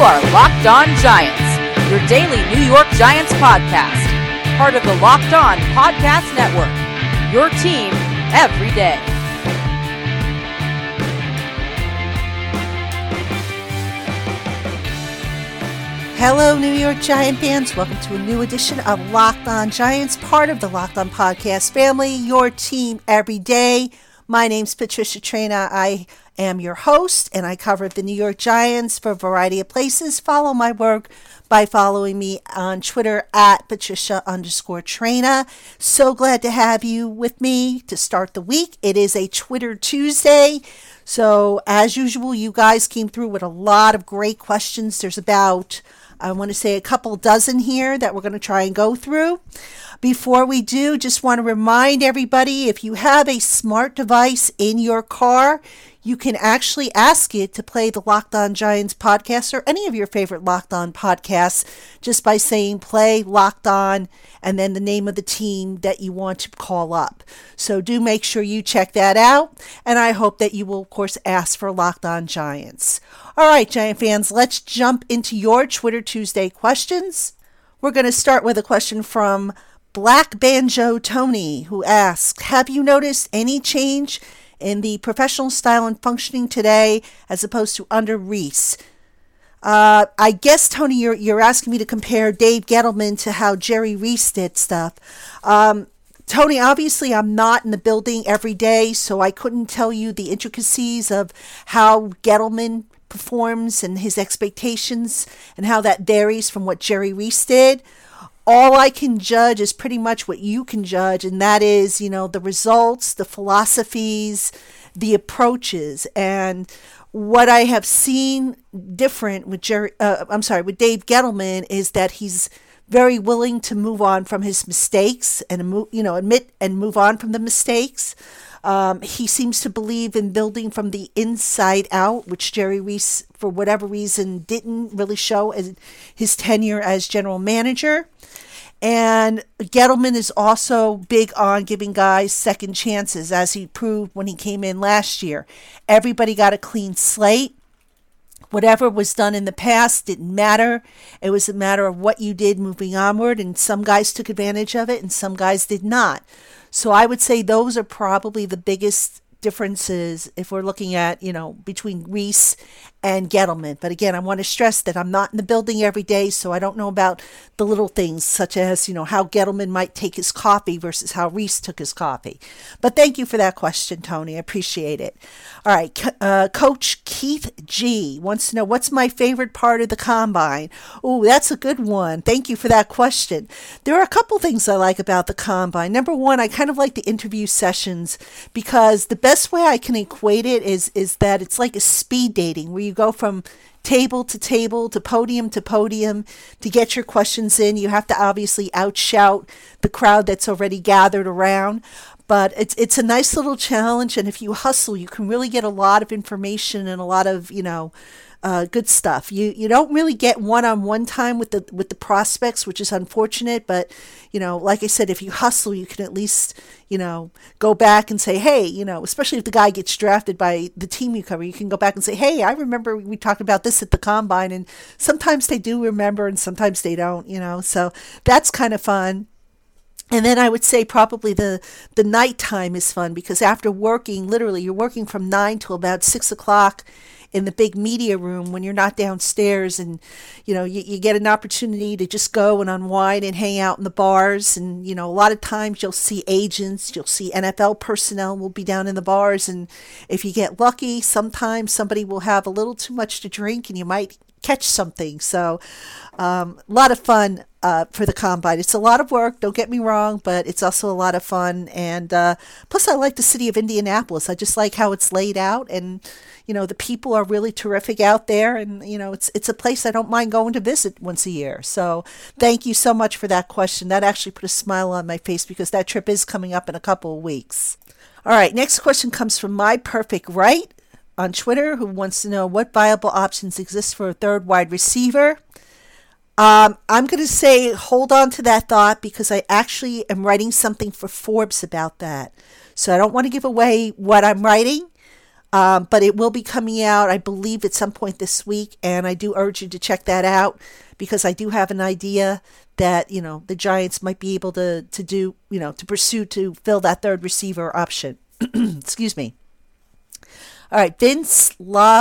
are Locked On Giants, your daily New York Giants podcast. Part of the Locked On Podcast Network, your team every day. Hello, New York Giant fans. Welcome to a new edition of Locked On Giants, part of the Locked On Podcast family, your team every day. My name's Patricia Traina. I am your host, and I cover the New York Giants for a variety of places. Follow my work by following me on Twitter at Patricia_Traina. So glad to have you with me to start the week. It is a Twitter Tuesday. So as usual, you guys came through with a lot of great questions. There's about, I want to say, a couple dozen here that we're going to try and go through. Before we do, just want to remind everybody, if you have a smart device in your car, you can actually ask it to play the Locked On Giants podcast or any of your favorite Locked On podcasts just by saying play Locked On and then the name of the team that you want to call up. So do make sure you check that out, and I hope that you will, of course, ask for Locked On Giants. All right, Giant fans, let's jump into your Twitter Tuesday questions. We're going to start with a question from Black Banjo Tony, who asks, have you noticed any change in the professional style and functioning today as opposed to under Reese? I guess, Tony, you're asking me to compare Dave Gettleman to how Jerry Reese did stuff. Tony, obviously I'm not in the building every day, so I couldn't tell you the intricacies of how Gettleman performs and his expectations and how that varies from what Jerry Reese did. All I can judge is pretty much what you can judge, and that is, the results, the philosophies, the approaches. And what I have seen different with with Dave Gettleman is that he's very willing to move on from his mistakes and admit and move on from the mistakes. He seems to believe in building from the inside out, which Jerry Reese, for whatever reason, didn't really show in his tenure as general manager. And Gettleman is also big on giving guys second chances, as he proved when he came in last year. Everybody got a clean slate. Whatever was done in the past didn't matter. It was a matter of what you did moving onward, and some guys took advantage of it and some guys did not. So I would say those are probably the biggest differences if we're looking at, between Reese and Gettleman. But again, I want to stress that I'm not in the building every day, so I don't know about the little things such as, how Gettleman might take his coffee versus how Reese took his coffee. But thank you for that question, Tony. I appreciate it. All right. Coach Keith G wants to know, what's my favorite part of the combine? Oh, that's a good one. Thank you for that question. There are a couple things I like about the combine. Number one, I kind of like the interview sessions because the best way I can equate it is that it's like a speed dating where you go from table to table to podium to get your questions in. You have to obviously outshout the crowd that's already gathered around. But it's a nice little challenge, and if you hustle, you can really get a lot of information and a lot of, good stuff. You don't really get one-on-one time with the prospects, which is unfortunate. But, like I said, if you hustle, you can at least, go back and say, hey, especially if the guy gets drafted by the team you cover, you can go back and say, hey, I remember we talked about this at the combine. And sometimes they do remember and sometimes they don't, so that's kind of fun. And then I would say probably the nighttime is fun because after working, literally you're working from 9 till about 6 o'clock in the big media room when you're not downstairs, and you get an opportunity to just go and unwind and hang out in the bars. And a lot of times you'll see agents, you'll see NFL personnel will be down in the bars, and if you get lucky, sometimes somebody will have a little too much to drink and you might catch something. So a lot of fun for the combine. It's a lot of work, don't get me wrong, but it's also a lot of fun. And plus I like the city of Indianapolis. I just like how it's laid out, and the people are really terrific out there, and it's a place I don't mind going to visit once a year. So thank you so much for that question. That actually put a smile on my face because that trip is coming up in a couple of weeks. All right, next question comes from My Perfect Right on Twitter, who wants to know what viable options exist for a third wide receiver. I'm going to say hold on to that thought because I actually am writing something for Forbes about that. So I don't want to give away what I'm writing. But it will be coming out, I believe, at some point this week, and I do urge you to check that out because I do have an idea that, the Giants might be able to do, to pursue to fill that third receiver option. Excuse me. All right, Vince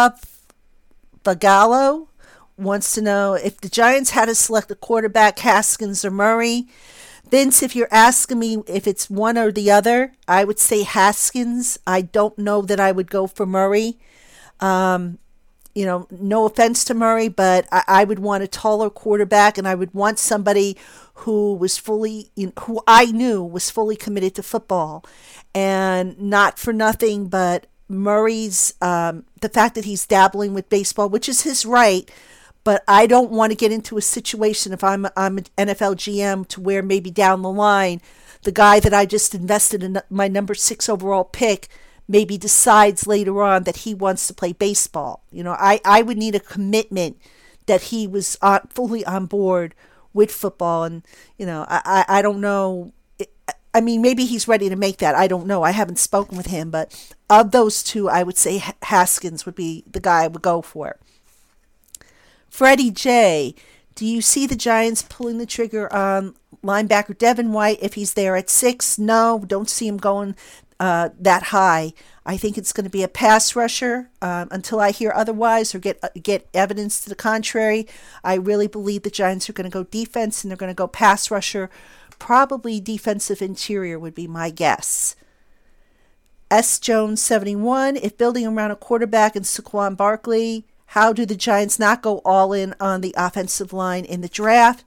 Lavagalo wants to know if the Giants had to select a quarterback, Haskins or Murray. Vince, if you're asking me if it's one or the other, I would say Haskins. I don't know that I would go for Murray. No offense to Murray, but I would want a taller quarterback, and I would want somebody who was who I knew was fully committed to football. And not for nothing, but Murray's, the fact that he's dabbling with baseball, which is his right, but I don't want to get into a situation if I'm an NFL GM to where maybe down the line, the guy that I just invested in my number 6 overall pick maybe decides later on that he wants to play baseball. I would need a commitment that he was fully on board with football. And, I don't know. I mean, maybe he's ready to make that. I don't know. I haven't spoken with him. But of those two, I would say Haskins would be the guy I would go for. Freddie J., do you see the Giants pulling the trigger on linebacker Devin White if he's there at 6? No, don't see him going that high. I think it's going to be a pass rusher until I hear otherwise or get evidence to the contrary. I really believe the Giants are going to go defense and they're going to go pass rusher. Probably defensive interior would be my guess. S. Jones 71, if building around a quarterback in Saquon Barkley, how do the Giants not go all in on the offensive line in the draft?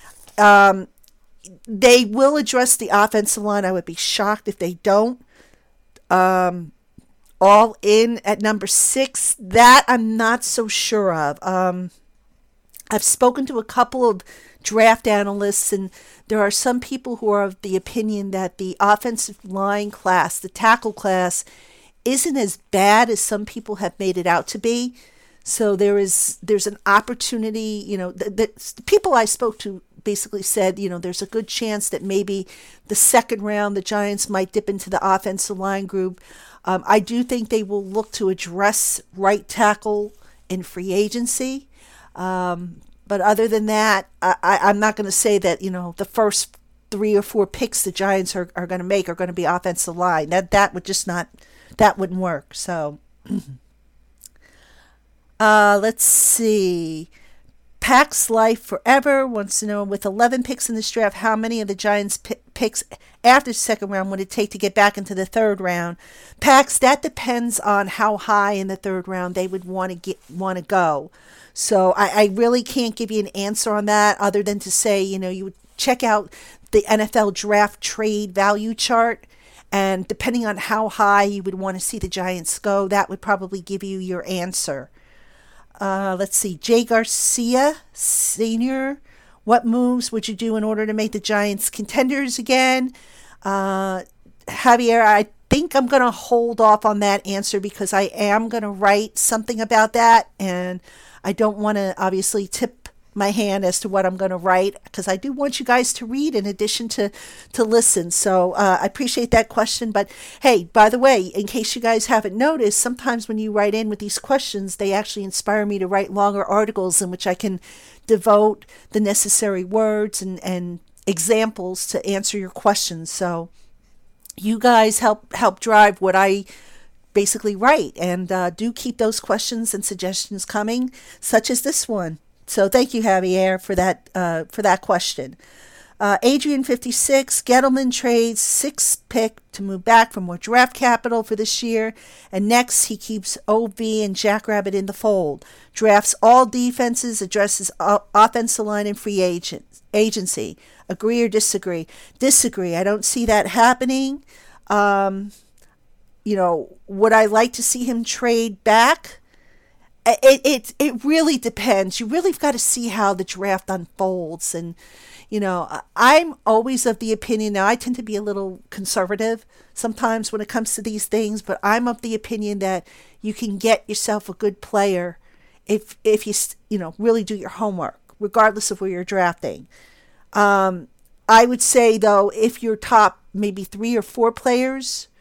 They will address the offensive line. I would be shocked if they don't. All in at number 6, that I'm not so sure of. I've spoken to a couple of draft analysts, and there are some people who are of the opinion that the offensive line class, the tackle class, isn't as bad as some people have made it out to be. So there's an opportunity, the people I spoke to basically said, there's a good chance that maybe the second round the Giants might dip into the offensive line group. I do think they will look to address right tackle in free agency. But other than that, I'm not going to say that, the first 3 or 4 picks the Giants are going to make are going to be offensive line. That wouldn't work. So let's see. Pax Life Forever wants to know, with 11 picks in this draft, how many of the Giants' picks after the second round would it take to get back into the third round? Pax, that depends on how high in the third round they would want to go. So I really can't give you an answer on that other than to say, you would check out the NFL draft trade value chart. And depending on how high you would want to see the Giants go, that would probably give you your answer. Let's see. Jay Garcia Sr., what moves would you do in order to make the Giants contenders again? Javier, I think I'm going to hold off on that answer because I am going to write something about that, and I don't want to obviously tip my hand as to what I'm going to write because I do want you guys to read in addition to listen. So I appreciate that question. But hey, by the way, in case you guys haven't noticed, sometimes when you write in with these questions, they actually inspire me to write longer articles in which I can devote the necessary words and examples to answer your questions. So you guys help drive what I basically write, and do keep those questions and suggestions coming, such as this one. So thank you, Javier, for that question. Adrian 56, Gettleman trades 6th pick to move back for more draft capital for this year, and next he keeps OV and Jackrabbit in the fold. Drafts all defenses, addresses offensive line and free agency. Agree or disagree? Disagree. I don't see that happening. Would I like to see him trade back? It really depends. You really got to see how the draft unfolds. And, I'm always of the opinion, now I tend to be a little conservative sometimes when it comes to these things, but I'm of the opinion that you can get yourself a good player if you, really do your homework, regardless of where you're drafting. I would say, though, if your top maybe 3 or 4 players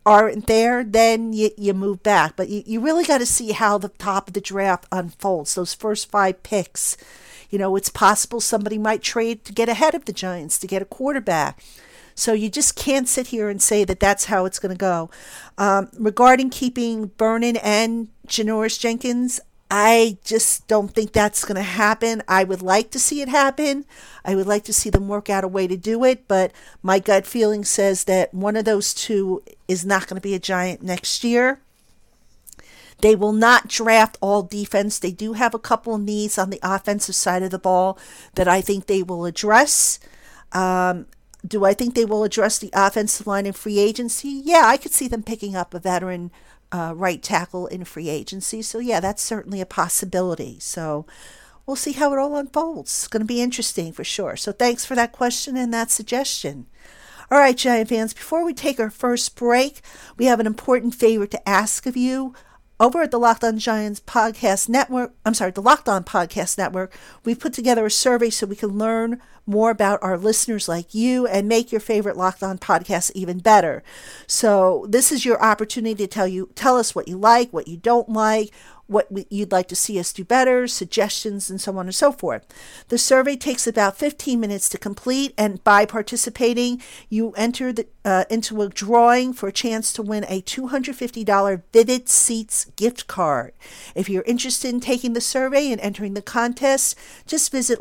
aren't there, then you move back. But you really got to see how the top of the draft unfolds. Those first 5 picks, it's possible somebody might trade to get ahead of the Giants, to get a quarterback. So you just can't sit here and say that that's how it's going to go. Regarding keeping Vernon and Janoris Jenkins, I just don't think that's going to happen. I would like to see it happen. I would like to see them work out a way to do it, but my gut feeling says that one of those two is not going to be a Giant next year. They will not draft all defense. They do have a couple of needs on the offensive side of the ball that I think they will address. Do I think they will address the offensive line in free agency? Yeah, I could see them picking up a veteran right tackle in free agency. So, yeah, that's certainly a possibility. So, we'll see how it all unfolds. It's going to be interesting for sure. So, thanks for that question and that suggestion. All right, Giant fans, before we take our first break, we have an important favor to ask of you. Over at the Locked On Giants Podcast Network, the Locked On Podcast Network, we've put together a survey so we can learn more about our listeners like you and make your favorite Locked On podcast even better. So this is your opportunity to tell us what you like, what you don't like, what you'd like to see us do better, suggestions, and so on and so forth. The survey takes about 15 minutes to complete, and by participating, you enter into a drawing for a chance to win a $250 Vivid Seats gift card. If you're interested in taking the survey and entering the contest, just visit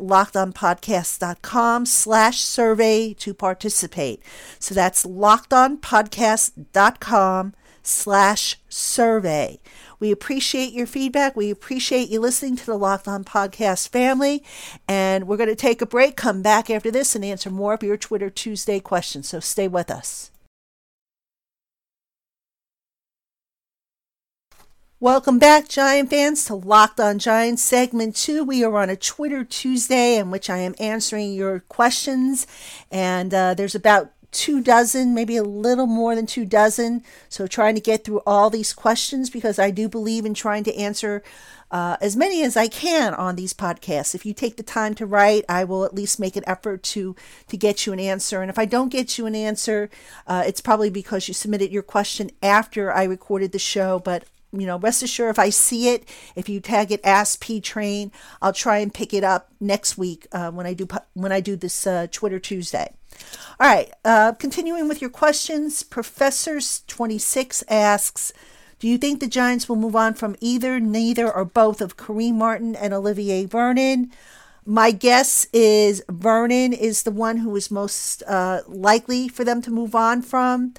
lockedonpodcast.com/survey to participate. So that's lockedonpodcast.com/survey. We appreciate your feedback. We appreciate you listening to the Locked On Podcast family. And we're going to take a break, come back after this, and answer more of your Twitter Tuesday questions. So stay with us. Welcome back, Giant fans, to Locked On Giants Segment 2. We are on a Twitter Tuesday in which I am answering your questions. And there's about 24, maybe a little more than 24. So trying to get through all these questions because I do believe in trying to answer as many as I can on these podcasts. If you take the time to write, I will at least make an effort to get you an answer. And if I don't get you an answer, it's probably because you submitted your question after I recorded the show. But rest assured, if I see it, if you tag it Ask P Train, I'll try and pick it up next week when I do this Twitter Tuesday. All right, continuing with your questions, Professors26 asks, do you think the Giants will move on from either, neither, or both of Kareem Martin and Olivier Vernon? My guess is Vernon is the one who is most likely for them to move on from.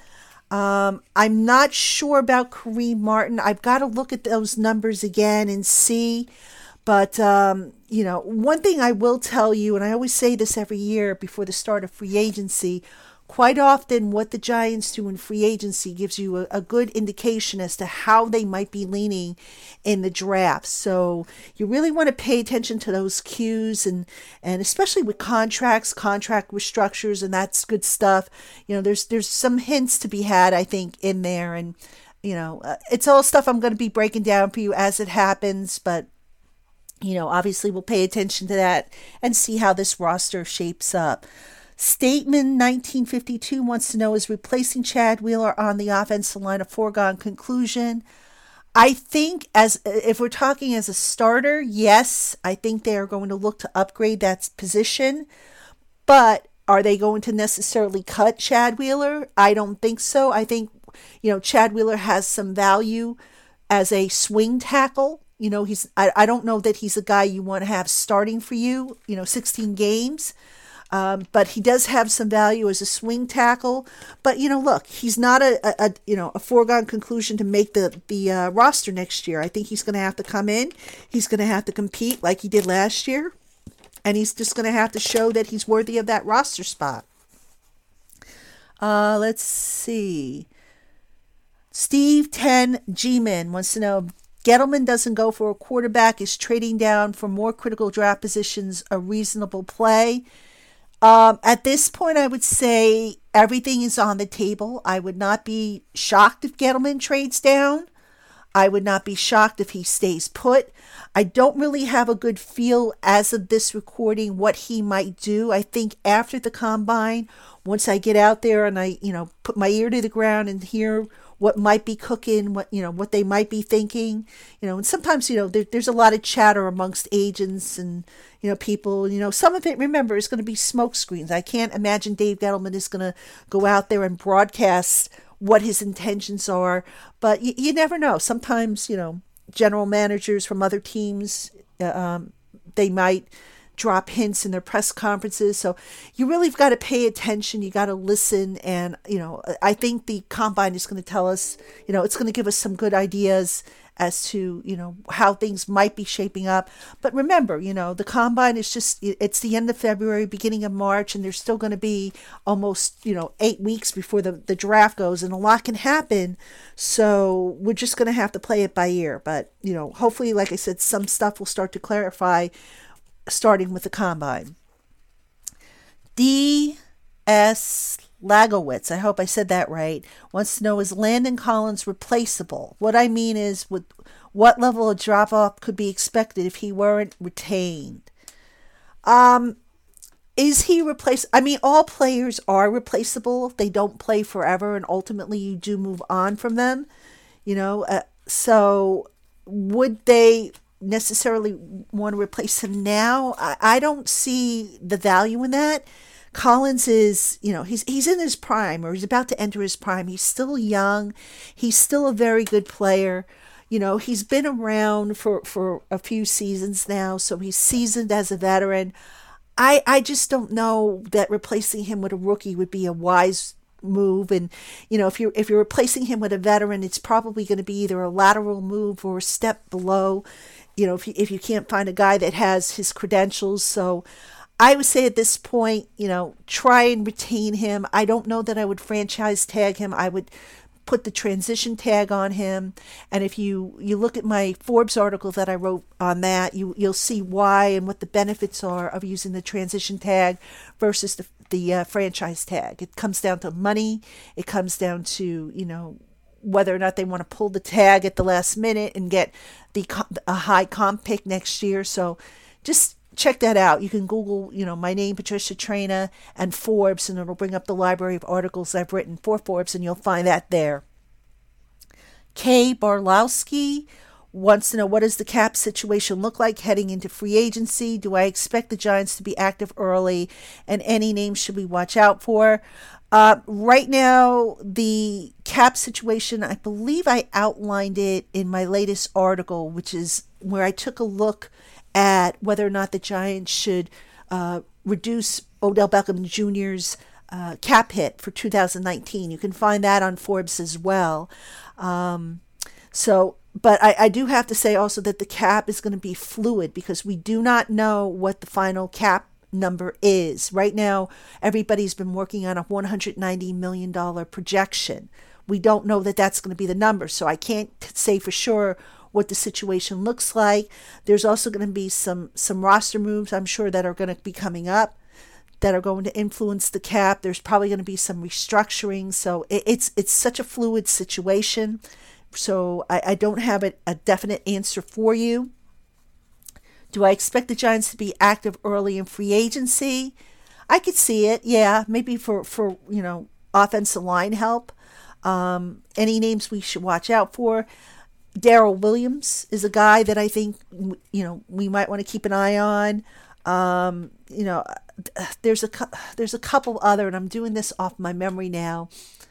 I'm not sure about Kareem Martin. I've got to look at those numbers again and see. But, one thing I will tell you, and I always say this every year before the start of free agency, quite often what the Giants do in free agency gives you a good indication as to how they might be leaning in the draft. So you really want to pay attention to those cues and especially with contract restructures, and that's good stuff. There's some hints to be had, I think, in there. And, it's all stuff I'm going to be breaking down for you as it happens, but obviously we'll pay attention to that and see how this roster shapes up. Statement 1952 wants to know, is replacing Chad Wheeler on the offensive line a foregone conclusion? I think if we're talking as a starter, yes, I think they are going to look to upgrade that position. But are they going to necessarily cut Chad Wheeler? I don't think so. I think, Chad Wheeler has some value as a swing tackle. I don't know that he's a guy you want to have starting for you, 16 games. But he does have some value as a swing tackle. But, look, he's not a foregone conclusion to make the roster next year. I think he's going to have to come in. He's going to have to compete like he did last year. And he's just going to have to show that he's worthy of that roster spot. Let's see. Steve 10 G-Man wants to know, Gettleman doesn't go for a quarterback. Is trading down for more critical draft positions a reasonable play? At this point, I would say everything is on the table. I would not be shocked if Gettleman trades down. I would not be shocked if he stays put. I don't really have a good feel as of this recording what he might do. I think after the combine, once I get out there and I, put my ear to the ground and hear what might be cooking, what they might be thinking, and sometimes, there's a lot of chatter amongst agents and, people, some of it, remember, is going to be smoke screens. I can't imagine Dave Gettleman is going to go out there and broadcast what his intentions are, but you never know. Sometimes, general managers from other teams, they might drop hints in their press conferences. So you really have got to pay attention. You got to listen. And, I think the combine is going to tell us, it's going to give us some good ideas as to, how things might be shaping up. But remember, the combine is it's the end of February, beginning of March, and there's still going to be almost, 8 weeks before the draft goes, and a lot can happen. So we're just going to have to play it by ear. But, hopefully, like I said, some stuff will start to clarify starting with the combine. D.S. Lagowitz, I hope I said that right, wants to know, is Landon Collins replaceable? What I mean is, what level of drop-off could be expected if he weren't retained? Is he replaceable? I mean, all players are replaceable. They don't play forever, and ultimately you do move on from them. So would they necessarily want to replace him now? I don't see the value in that. Collins is, he's in his prime, or he's about to enter his prime. He's still young. He's still a very good player. He's been around for a few seasons now, so he's seasoned as a veteran. I just don't know that replacing him with a rookie would be a wise move. And, if you're replacing him with a veteran, it's probably going to be either a lateral move or a step below, if you can't find a guy that has his credentials. So I would say at this point, try and retain him. I don't know that I would franchise tag him. I would put the transition tag on him. And if you look at my Forbes article that I wrote on that, you'll see why and what the benefits are of using the transition tag versus the franchise tag. It comes down to money. It comes down to, whether or not they want to pull the tag at the last minute and get a high comp pick next year. So just check that out. You can Google, my name, Patricia Traina, and Forbes, and it'll bring up the library of articles I've written for Forbes, and you'll find that there. Kay Barlowski wants to know, what does the cap situation look like heading into free agency? Do I expect the Giants to be active early, and any names should we watch out for? Right now, the cap situation, I believe I outlined it in my latest article, which is where I took a look at whether or not the Giants should reduce Odell Beckham Jr.'s cap hit for 2019. You can find that on Forbes as well. But I do have to say also that the cap is going to be fluid because we do not know what the final cap number is. Right now, everybody's been working on a $190 million projection. We don't know that that's going to be the number, so I can't say for sure what the situation looks like. There's also going to be some roster moves, I'm sure, that are going to be coming up that are going to influence the cap. There's probably going to be some restructuring. So it's such a fluid situation. So I don't have a definite answer for you. Do I expect the Giants to be active early in free agency? I could see it, yeah, maybe for offensive line help. Any names we should watch out for? Darrell Williams is a guy that I think, we might want to keep an eye on. There's a couple other, and I'm doing this off my memory now.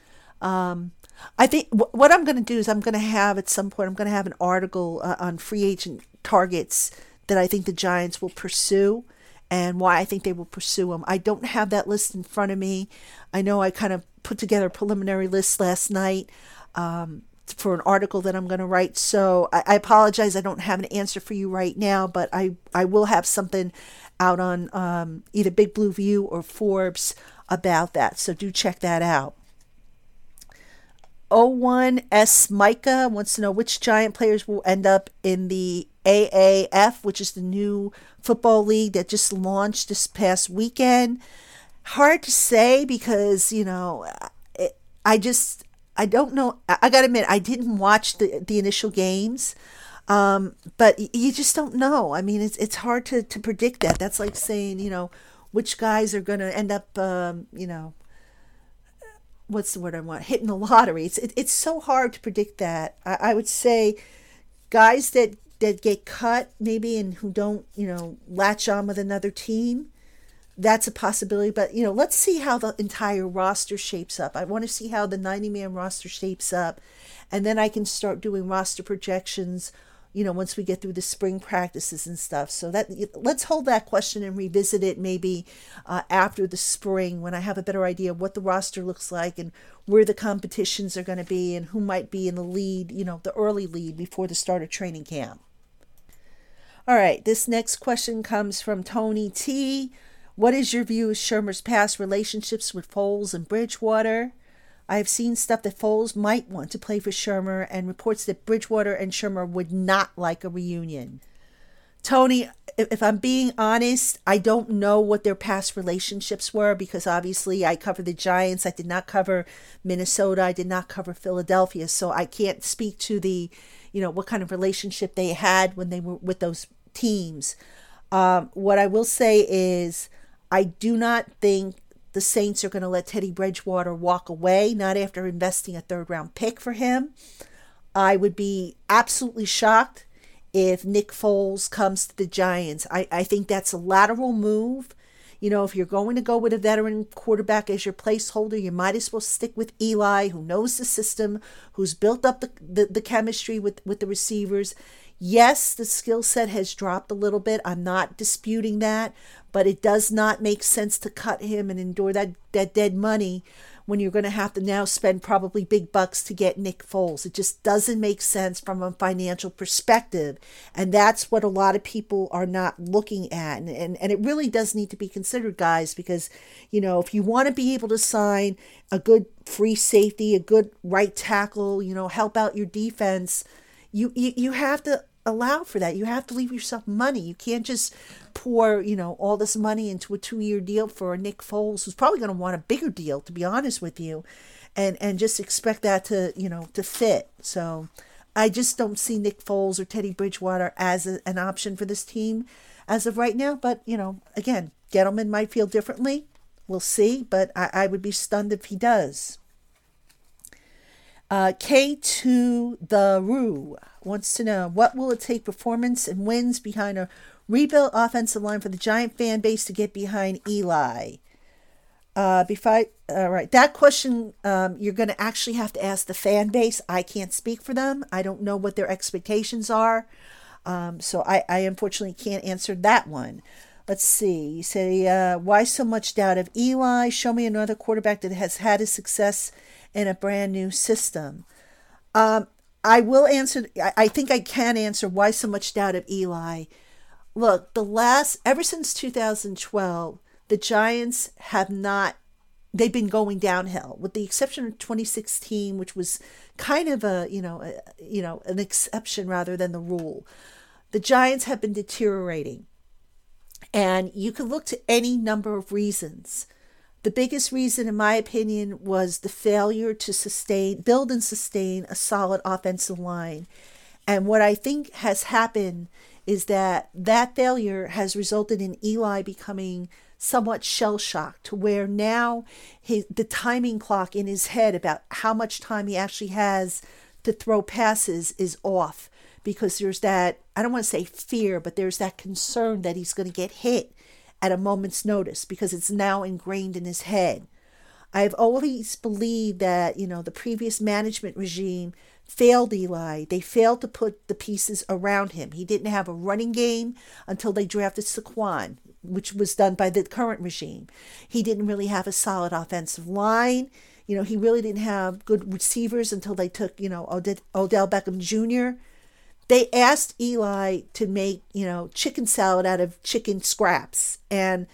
I think what I'm going to do is I'm going to have at some point, I'm going to have an article on free agent targets that I think the Giants will pursue and why I think they will pursue them. I don't have that list in front of me. I know I kind of put together a preliminary list last night for an article that I'm going to write. So I apologize. I don't have an answer for you right now, but I will have something out on either Big Blue View or Forbes about that. So do check that out. 01S Micah wants to know which Giant players will end up in the AAF, which is the new football league that just launched this past weekend. Hard to say because, I don't know. I got to admit, I didn't watch the initial games. But you just don't know. I mean, it's hard to predict that. That's like saying, which guys are going to end up, what's the word I want? Hitting the lottery. It's so hard to predict that. I would say guys that get cut maybe and who don't, latch on with another team, that's a possibility. But, let's see how the entire roster shapes up. I want to see how the 90-man roster shapes up. And then I can start doing roster projections, once we get through the spring practices and stuff. So let's hold that question and revisit it maybe after the spring when I have a better idea of what the roster looks like and where the competitions are going to be and who might be in the lead, the early lead before the start of training camp. All right, this next question comes from Tony T. What is your view of Shurmur's past relationships with Foles and Bridgewater? I have seen stuff that Foles might want to play for Shurmur and reports that Bridgewater and Shurmur would not like a reunion. Tony, if I'm being honest, I don't know what their past relationships were because obviously I cover the Giants. I did not cover Minnesota. I did not cover Philadelphia. So I can't speak to the, what kind of relationship they had when they were with those teams. What I will say is I do not think the Saints are going to let Teddy Bridgewater walk away, not after investing a third-round pick for him. I would be absolutely shocked if Nick Foles comes to the Giants. I think that's a lateral move. If you're going to go with a veteran quarterback as your placeholder, you might as well stick with Eli, who knows the system, who's built up the chemistry with the receivers. Yes, the skill set has dropped a little bit. I'm not disputing that, but it does not make sense to cut him and endure that dead money when you're going to have to now spend probably big bucks to get Nick Foles. It just doesn't make sense from a financial perspective. And that's what a lot of people are not looking at. And it really does need to be considered, guys, because, if you want to be able to sign a good free safety, a good right tackle, help out your defense, you have to allow for that. You have to leave yourself money. You can't just pour, all this money into a 2-year deal for a Nick Foles, who's probably going to want a bigger deal, to be honest with you, and just expect that to, to fit. So I just don't see Nick Foles or Teddy Bridgewater as an option for this team as of right now. But, again, Gettleman might feel differently. We'll see, but I would be stunned if he does. K2 the Roo wants to know, what will it take performance and wins behind a rebuilt offensive line for the Giant fan base to get behind Eli? All right, that question you're going to actually have to ask the fan base. I can't speak for them. I don't know what their expectations are. So I unfortunately can't answer that one. Let's see. You say, why so much doubt of Eli? Show me another quarterback that has had his success in a brand new system. I will answer. I think I can answer why so much doubt of Eli. Look, ever since 2012, the Giants they've been going downhill, with the exception of 2016, which was kind of an exception rather than the rule. The Giants have been deteriorating, and you could look to any number of reasons. The biggest reason, in my opinion, was the failure to build and sustain a solid offensive line. And what I think has happened is that failure has resulted in Eli becoming somewhat shell-shocked, to where now the timing clock in his head about how much time he actually has to throw passes is off, because there's that, I don't want to say fear, but there's that concern that he's going to get hit at a moment's notice, because it's now ingrained in his head. I've always believed that, the previous management regime failed Eli. They failed to put the pieces around him. He didn't have a running game until they drafted Saquon, which was done by the current regime. He didn't really have a solid offensive line. He really didn't have good receivers until they took, Odell Beckham Jr. They asked Eli to make, chicken salad out of chicken scraps. And,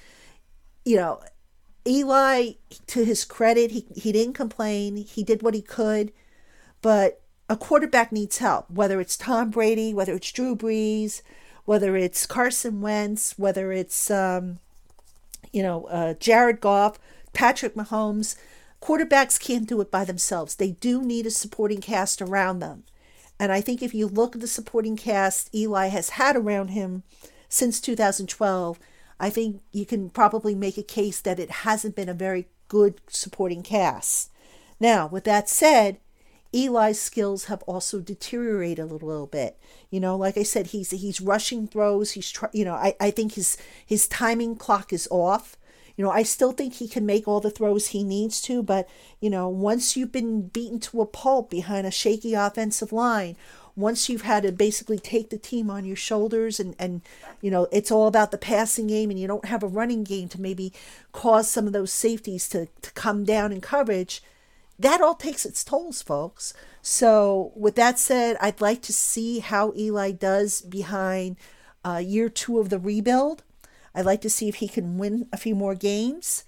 Eli, to his credit, he didn't complain. He did what he could. But a quarterback needs help, whether it's Tom Brady, whether it's Drew Brees, whether it's Carson Wentz, whether it's, Jared Goff, Patrick Mahomes. quarterbacks can't do it by themselves. They do need a supporting cast around them. And I think if you look at the supporting cast Eli has had around him since 2012, I think you can probably make a case that it hasn't been a very good supporting cast. Now, with that said, Eli's skills have also deteriorated a little bit. Like I said, he's rushing throws. I think his timing clock is off. I still think he can make all the throws he needs to, but, once you've been beaten to a pulp behind a shaky offensive line, once you've had to basically take the team on your shoulders and it's all about the passing game and you don't have a running game to maybe cause some of those safeties to come down in coverage, that all takes its tolls, folks. So with that said, I'd like to see how Eli does behind year 2 of the rebuild. I'd like to see if he can win a few more games.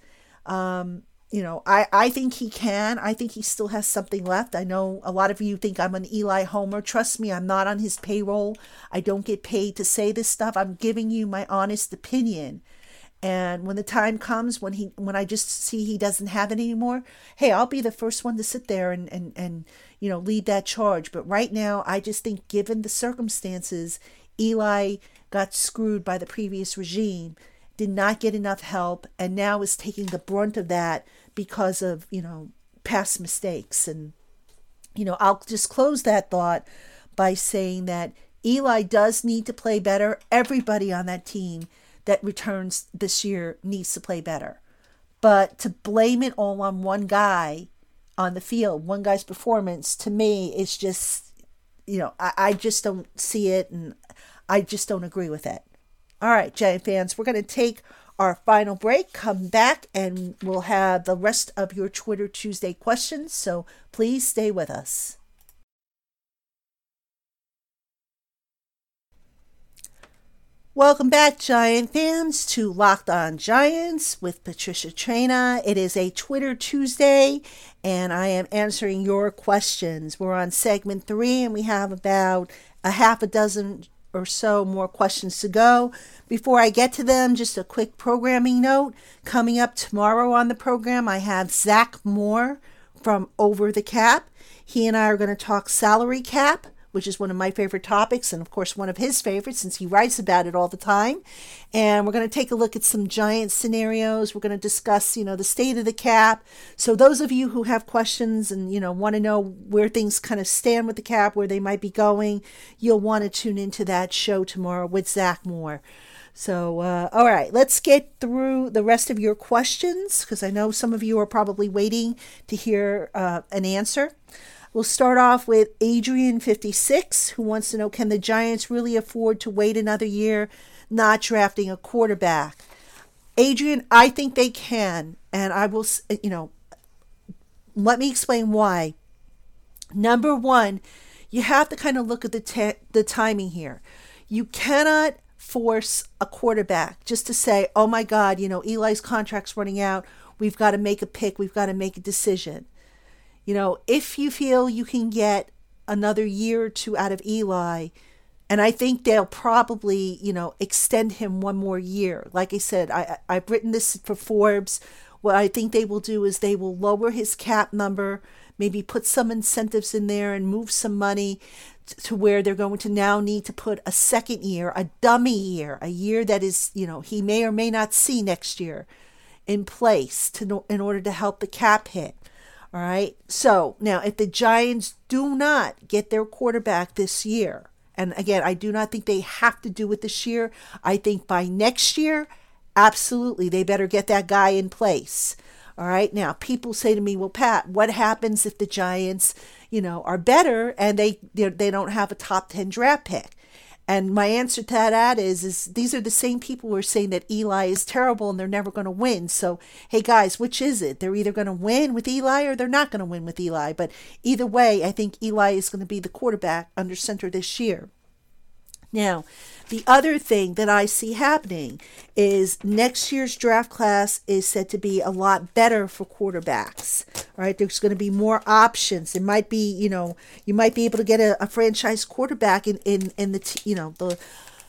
I think he can. I think he still has something left. I know a lot of you think I'm an Eli homer. Trust me, I'm not on his payroll. I don't get paid to say this stuff. I'm giving you my honest opinion. And when the time comes, when I just see he doesn't have it anymore, hey, I'll be the first one to sit there and lead that charge. But right now, I just think given the circumstances, Eli got screwed by the previous regime, did not get enough help, and now is taking the brunt of that because of, past mistakes. And, I'll just close that thought by saying that Eli does need to play better. Everybody on that team that returns this year needs to play better. But to blame it all on one guy on the field, one guy's performance, to me, is just, I just don't see it, and I just don't agree with it. All right, Giant fans, we're going to take our final break, come back, and we'll have the rest of your Twitter Tuesday questions, so please stay with us. Welcome back, Giant fans, to Locked On Giants with Patricia Traina. It is a Twitter Tuesday, and I am answering your questions. We're on segment 3, and we have about a half a dozen or so more questions to go. Before I get to them, just a quick programming note. Coming up tomorrow on the program, I have Zach Moore from Over the Cap. He and I are going to talk salary cap, which is one of my favorite topics, and of course one of his favorites since he writes about it all the time. And we're going to take a look at some Giant scenarios. We're going to discuss, the state of the cap. So those of you who have questions and, want to know where things kind of stand with the cap, where they might be going, you'll want to tune into that show tomorrow with Zach Moore. So, all right, let's get through the rest of your questions, because I know some of you are probably waiting to hear an answer. We'll start off with Adrian 56, who wants to know, can the Giants really afford to wait another year not drafting a quarterback? Adrian, I think they can, and I will, let me explain why. Number one, you have to kind of look at the timing here. You cannot force a quarterback just to say, oh my God, Eli's contract's running out. We've got to make a pick. We've got to make a decision. If you feel you can get another year or two out of Eli, and I think they'll probably, extend him one more year. Like I said, I've written this for Forbes. What I think they will do is they will lower his cap number, maybe put some incentives in there and move some money to where they're going to now need to put a second year, a dummy year, a year that is, he may or may not see next year in place in order to help the cap hit. All right. So now if the Giants do not get their quarterback this year, and again, I do not think they have to do it this year. I think by next year, absolutely, they better get that guy in place. All right. Now, people say to me, well, Pat, what happens if the Giants, are better and they don't have a top 10 draft pick? And my answer to that is these are the same people who are saying that Eli is terrible and they're never going to win. So, hey guys, which is it? They're either going to win with Eli or they're not going to win with Eli. But either way, I think Eli is going to be the quarterback under center this year. Now, the other thing that I see happening is next year's draft class is said to be a lot better for quarterbacks. All right, there's going to be more options. It might be, you might be able to get a franchise quarterback in the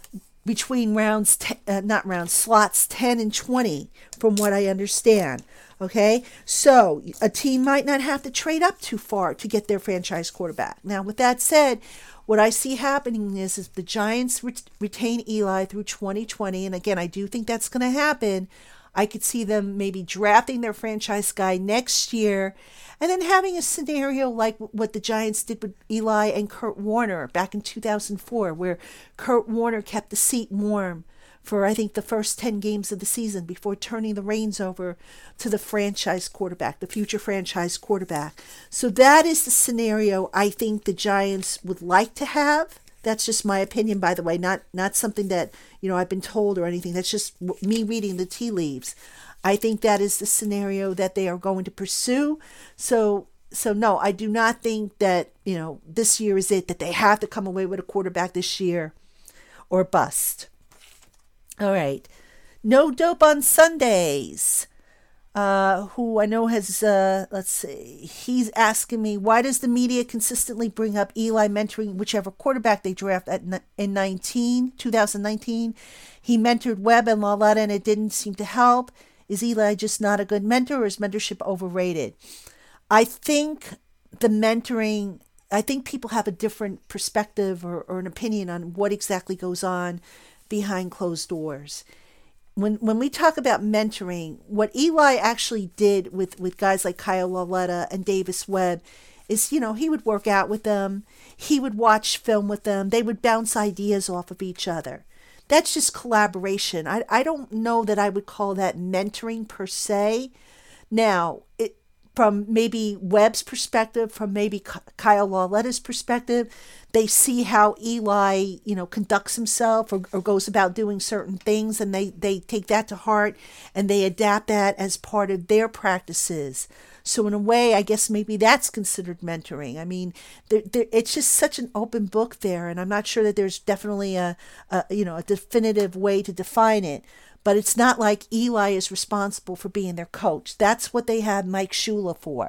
between slots 10 and 20, from what I understand. Okay, so a team might not have to trade up too far to get their franchise quarterback. Now, with that said, what I see happening is the Giants retain Eli through 2020. And again, I do think that's going to happen. I could see them maybe drafting their franchise guy next year and then having a scenario like what the Giants did with Eli and Kurt Warner back in 2004, where Kurt Warner kept the seat warm for, I think, the first 10 games of the season before turning the reins over to the franchise quarterback, the future franchise quarterback. So that is the scenario I think the Giants would like to have. That's just my opinion, by the way, not something that, I've been told or anything. That's just me reading the tea leaves. I think that is the scenario that they are going to pursue. So no, I do not think that, this year is it, that they have to come away with a quarterback this year or bust. All right. No Dope on Sundays, who I know has, he's asking me, why does the media consistently bring up Eli mentoring whichever quarterback they draft in 2019? He mentored Webb and Lauletta and it didn't seem to help. Is Eli just not a good mentor, or is mentorship overrated? I think people have a different perspective or an opinion on what exactly goes on behind closed doors. When we talk about mentoring, what Eli actually did with guys like Kyle Lauletta and Davis Webb is, he would work out with them. He would watch film with them. They would bounce ideas off of each other. That's just collaboration. I don't know that I would call that mentoring per se. Now, from maybe Webb's perspective, from maybe Kyle Lauletta's perspective, they see how Eli, conducts himself or goes about doing certain things, and they take that to heart and they adapt that as part of their practices. So in a way, I guess maybe that's considered mentoring. I mean, it's just such an open book there, and I'm not sure that there's definitely a definitive way to define it. But it's not like Eli is responsible for being their coach. That's what they had Mike Shula for.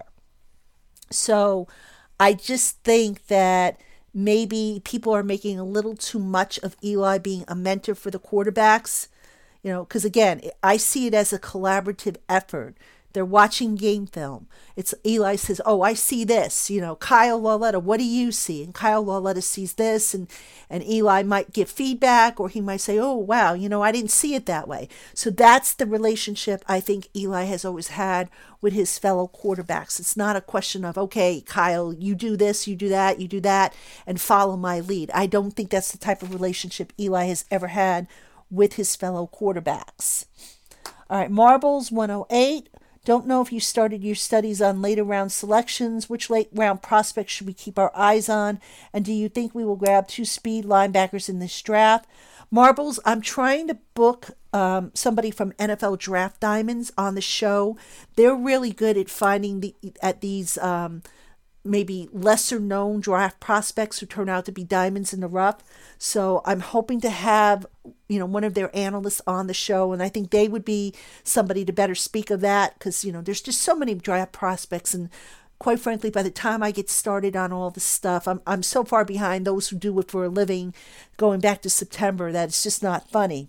So I just think that maybe people are making a little too much of Eli being a mentor for the quarterbacks. Because again, I see it as a collaborative effort. They're watching game film. It's Eli says, "Oh, I see this." Kyle Lauletta, what do you see? And Kyle Lauletta sees this, and Eli might give feedback, or he might say, "Oh, wow, I didn't see it that way." So that's the relationship I think Eli has always had with his fellow quarterbacks. It's not a question of, okay, Kyle, you do this, you do that, and follow my lead. I don't think that's the type of relationship Eli has ever had with his fellow quarterbacks. All right, Marbles 108. Don't know if you started your studies on later round selections. Which late round prospects should we keep our eyes on? And do you think we will grab 2 speed linebackers in this draft? Marbles, I'm trying to book somebody from NFL Draft Diamonds on the show. They're really good at finding these maybe lesser known draft prospects who turn out to be diamonds in the rough. So I'm hoping to have, one of their analysts on the show. And I think they would be somebody to better speak of that because, there's just so many draft prospects. And quite frankly, by the time I get started on all this stuff, I'm so far behind those who do it for a living going back to September that it's just not funny.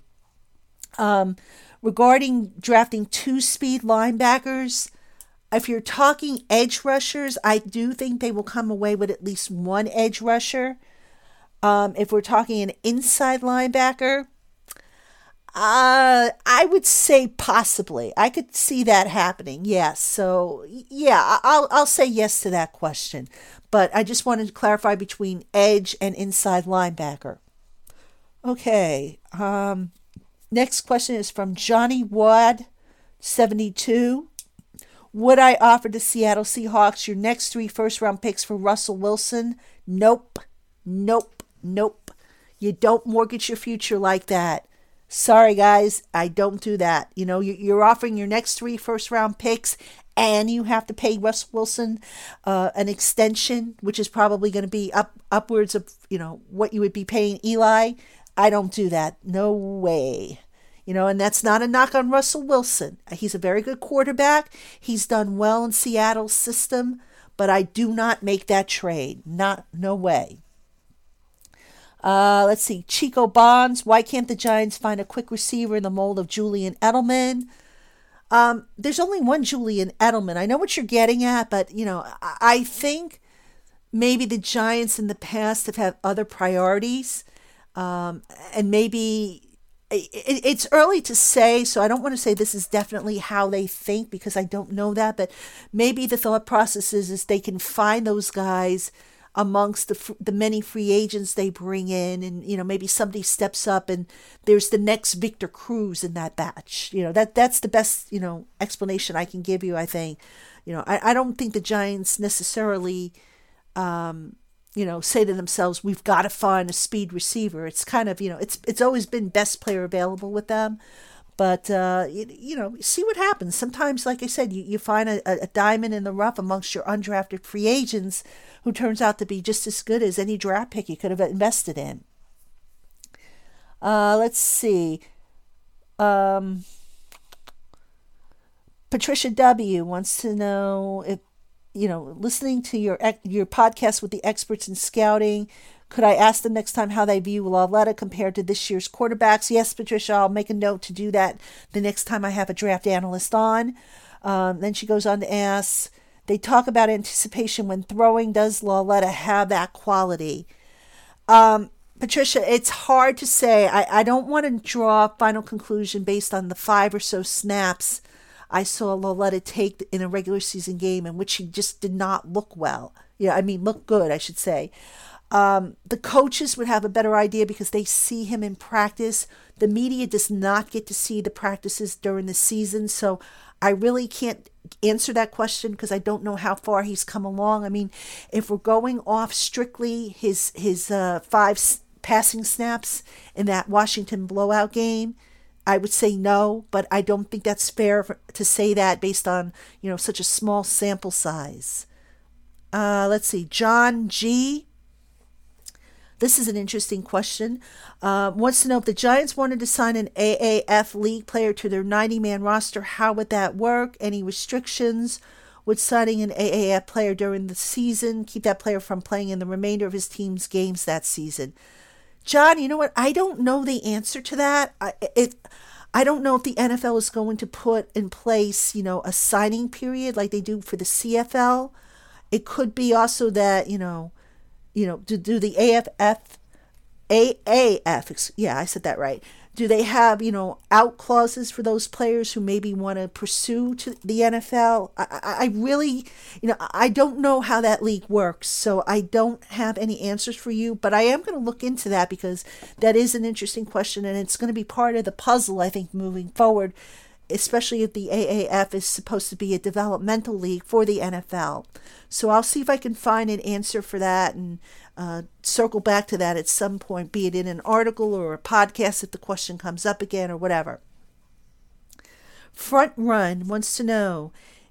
Regarding drafting 2 speed linebackers, if you're talking edge rushers, I do think they will come away with at least 1 edge rusher. If we're talking an inside linebacker, I would say possibly. I could see that happening. Yes. So yeah, I'll say yes to that question. But I just wanted to clarify between edge and inside linebacker. Okay. Next question is from Johnny Wad, 72. Would I offer the Seattle Seahawks your next 3 first-round picks for Russell Wilson? Nope. You don't mortgage your future like that. Sorry, guys, I don't do that. You're offering your next 3 first-round picks, and you have to pay Russell Wilson an extension, which is probably going to be upwards of what you would be paying Eli. I don't do that. No way. And that's not a knock on Russell Wilson. He's a very good quarterback. He's done well in Seattle's system, but I do not make that trade. No way. Let's see. Chico Bonds. Why can't the Giants find a quick receiver in the mold of Julian Edelman? There's only one Julian Edelman. I know what you're getting at, but, I think maybe the Giants in the past have had other priorities. And maybe it's early to say, so I don't want to say this is definitely how they think because I don't know that, but maybe the thought process is they can find those guys amongst the many free agents they bring in, and maybe somebody steps up and there's the next Victor Cruz in that batch. That's the best explanation I can give you. I think I don't think the Giants necessarily say to themselves, we've got to find a speed receiver. It's kind of, it's always been best player available with them. But, see what happens. Sometimes, like I said, you find a diamond in the rough amongst your undrafted free agents who turns out to be just as good as any draft pick you could have invested in. Let's see. Patricia W. wants to know if, listening to your podcast with the experts in scouting, could I ask them next time how they view Lauletta compared to this year's quarterbacks? Yes, Patricia, I'll make a note to do that the next time I have a draft analyst on. Then she goes on to ask, they talk about anticipation when throwing. Does Lauletta have that quality? Patricia, it's hard to say. I don't want to draw a final conclusion based on the 5 or so snaps I saw Lauletta take in a regular season game in which he just did not look well. Look good, I should say. The coaches would have a better idea because they see him in practice. The media does not get to see the practices during the season, so I really can't answer that question because I don't know how far he's come along. If we're going off strictly his 5 passing snaps in that Washington blowout game, I would say no, but I don't think that's fair to say that based on, such a small sample size. Let's see, John G. This is an interesting question. Wants to know if the Giants wanted to sign an AAF league player to their 90-man roster, how would that work? Any restrictions? Would signing an AAF player during the season keep that player from playing in the remainder of his team's games that season? John, you know what? I don't know the answer to that. I don't know if the NFL is going to put in place, a signing period like they do for the CFL. It could be also that, do the AAF, yeah, I said that right. Do they have, out clauses for those players who maybe want to pursue to the NFL? I really, I don't know how that league works, so I don't have any answers for you, but I am going to look into that because that is an interesting question, and it's going to be part of the puzzle, I think, moving forward, especially if the AAF is supposed to be a developmental league for the NFL. So I'll see if I can find an answer for that and circle back to that at some point, be it in an article or a podcast if the question comes up again or whatever. Front Run wants to know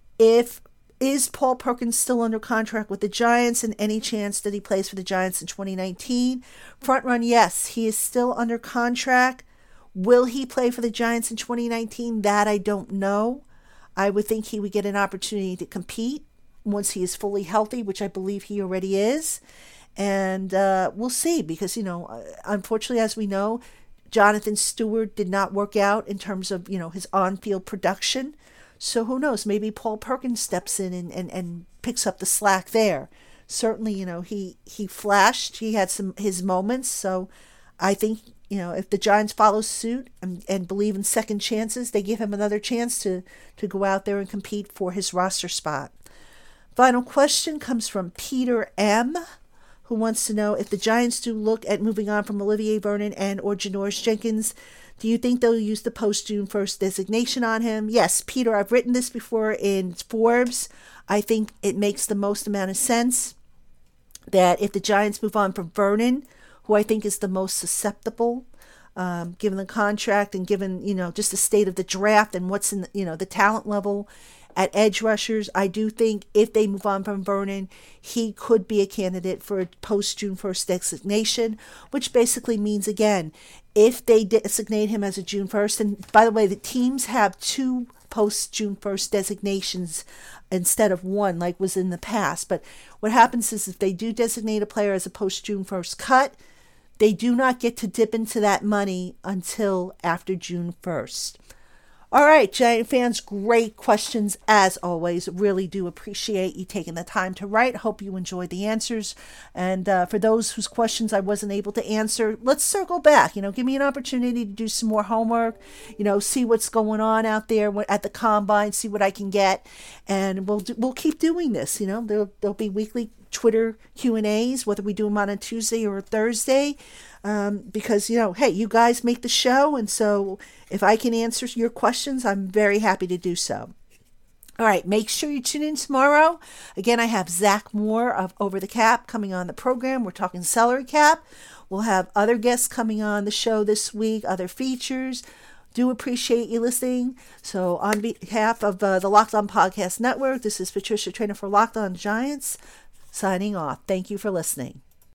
is Paul Perkins still under contract with the Giants and any chance that he plays for the Giants in 2019? Front Run, yes, he is still under contract. Will he play for the Giants in 2019? That I don't know. I would think he would get an opportunity to compete once he is fully healthy, which I believe he already is. And we'll see because, unfortunately, as we know, Jonathan Stewart did not work out in terms of, his on-field production. So who knows? Maybe Paul Perkins steps in and picks up the slack there. Certainly, he flashed. He had his moments. So I think, if the Giants follow suit and believe in second chances, they give him another chance to go out there and compete for his roster spot. Final question comes from Peter M., who wants to know if the Giants do look at moving on from Olivier Vernon and or Janoris Jenkins, do you think they'll use the post-June 1st designation on him? Yes, Peter, I've written this before in Forbes. I think it makes the most amount of sense that if the Giants move on from Vernon, who I think is the most susceptible, given the contract and given, just the state of the draft and what's in, the talent level at edge rushers, I do think if they move on from Vernon, he could be a candidate for a post-June 1st designation, which basically means, again, if they designate him as a June 1st, and by the way, the teams have 2 post-June 1st designations instead of 1 like was in the past. But what happens is if they do designate a player as a post-June 1st cut, They do not get to dip into that money until after June 1st. All right, Giant fans, great questions as always. Really do appreciate you taking the time to write. Hope you enjoyed the answers. And for those whose questions I wasn't able to answer, let's circle back. Give me an opportunity to do some more homework, see what's going on out there at the combine, see what I can get. And we'll keep doing this. There'll be weekly Twitter Q&As, whether we do them on a Tuesday or a Thursday. Because, hey, you guys make the show. And so if I can answer your questions, I'm very happy to do so. All right, make sure you tune in tomorrow. Again, I have Zach Moore of Over the Cap coming on the program. We're talking salary cap. We'll have other guests coming on the show this week, other features. Do appreciate you listening. So on behalf of the Locked On Podcast Network, this is Patricia Traina for Locked On Giants, signing off. Thank you for listening.